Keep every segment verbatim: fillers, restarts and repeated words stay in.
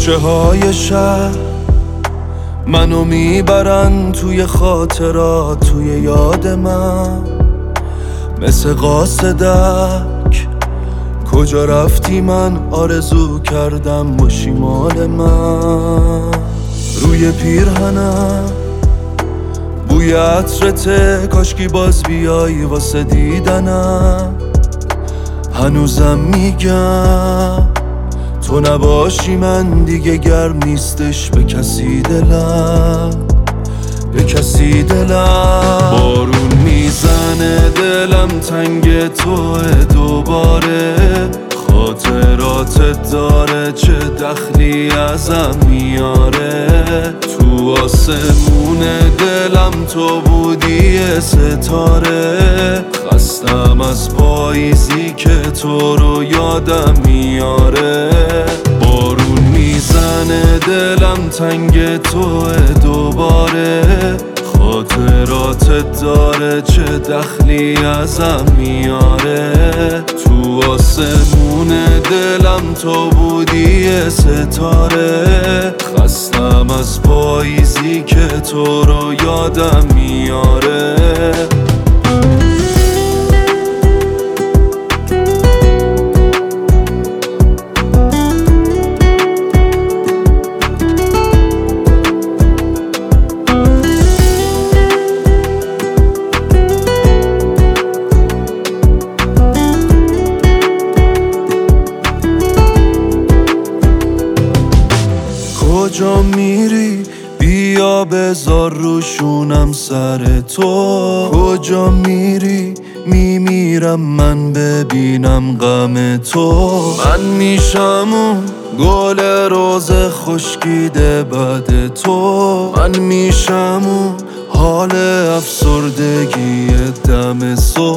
کوچه های شهر منو میبرن توی خاطرات، توی یاد من مثل قاصدک. کجا رفتی من آرزو کردم باشی مال من. روی پیرهنم بوی عطرته، کاشکی باز بیایی واسه دیدنم. هنوزم میگم تو نباشی من دیگه گرم نیستش به کسی دلم، به کسی دلم. بارون میزنه دلم تنگ توه دوباره، خاطراتت داره چه دخلی ازم میاره. تو آسمون دلم تو بودی ستاره، خستم از پاییزی که تو رو یادم میاره. بارون میزنه دلم تنگ توه دوباره، خاطراتت داره چه دخلی ازم میاره. تو آسمون دلم تو بودی ستاره، خستم از پاییزی که تو رو یادم میاره. کجا میری بیا بذار روشونم سر تو. کجا میری میمیرم من ببینم غم تو. من میشم اون گل روز خشکیده بعد تو. من میشم اون حال افسردگی دم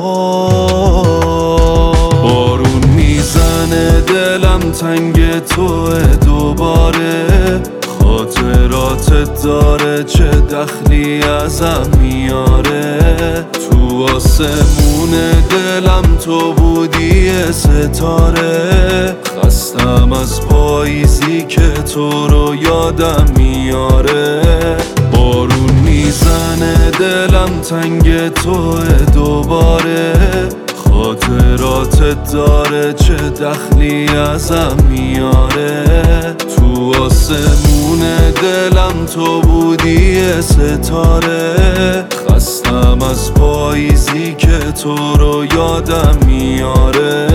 صبح. بارون میزنه دلم تنگ توه دوباره، خاطراتت داره چه دخلی ازم میاره. تو آسمون دلم تو بودی ستاره، خستم از پاییزی که تو رو یادم میاره. بارون میزنه دلم تنگ توه دوباره، خاطراتت داره چه دخلی ازم میاره. تو آسمون دلم تو بودی ستاره، خستم از پاییزی که تو رو یادم میاره.